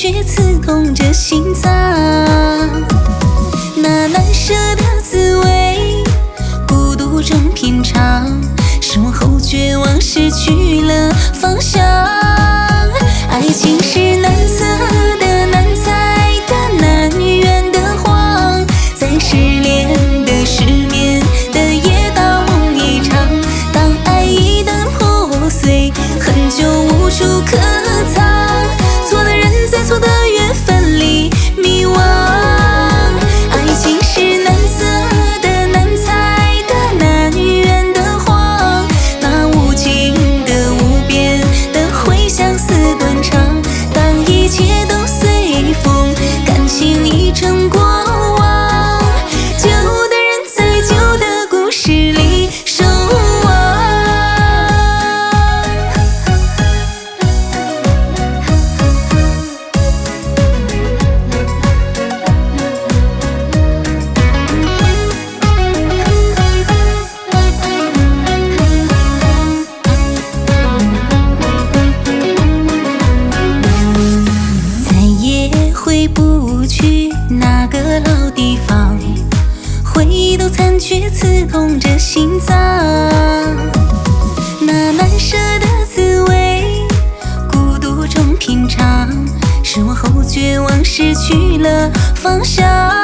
却刺痛着心脏。那难舍的滋味，孤独中品尝，失望后绝望，失去了方向。爱情是难测的、难猜的、难圆的谎，在失恋的失眠的夜，到梦一场。当爱一旦破碎，很久无处可藏，错的人在错的缘分里迷惘。爱情是难测的、难猜的、难圆的谎，那无尽的、无边的回响似断肠。当一切都随风，感情已成过往，旧的人在旧的故事里守望。回不去那个老地方，回忆都残缺，刺痛着心脏。那难舍的滋味，孤独中品尝，失望后绝望，失去了方向。